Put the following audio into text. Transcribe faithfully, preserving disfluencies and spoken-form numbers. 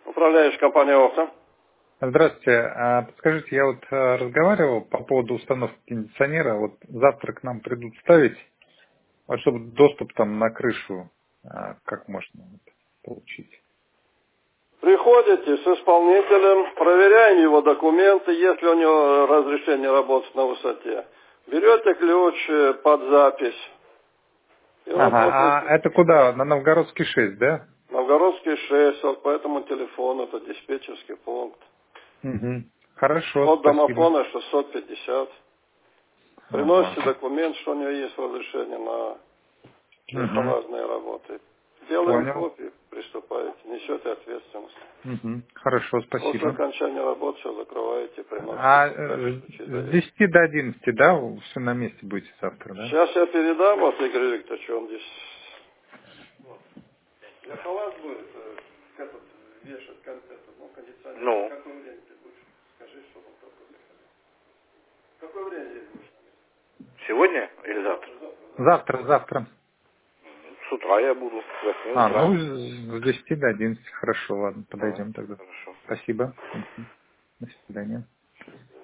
Управляющая компания «Окна». Здравствуйте. А, Подскажите, я вот а, разговаривал по поводу установки кондиционера. Вот завтра к нам придут ставить, вот чтобы доступ там на крышу, а, как можно вот получить? Приходите с исполнителем, проверяем его документы, если у него разрешение работать на высоте. Берете ключ э, под запись и Ага, а работаете. это куда? На Новгородский шесть, да? Новгородский шесть, вот по этому телефону, это диспетчерский пункт. Угу. Хорошо, Код спасибо. домофона шестьсот пятьдесят. Приносите Ага. документ, что у него есть разрешение на Угу. легковажные работы. Делаем Понял. копию, приступаете, несете ответственность. Угу. Хорошо, После спасибо. окончания работы все закрываете, приносите А дальше э, ключи с даете. десяти до одиннадцати, да, все на месте будете завтра, да? Сейчас я передам, вот, Игорь Викторович, он здесь. Лехолаз будет, э, этот, вешать концерт, ну, кондиционер. Ну. В какое время ты будешь? Скажи, чтобы он только заходил. В какое время здесь будешь? Сегодня или завтра? Завтра, завтра. Завтра, завтра. С утра я буду, с восьми А, утра. ну, с десяти до одиннадцати. Хорошо, ладно, Давай, подойдем тогда. хорошо. Спасибо. Мгм. До свидания.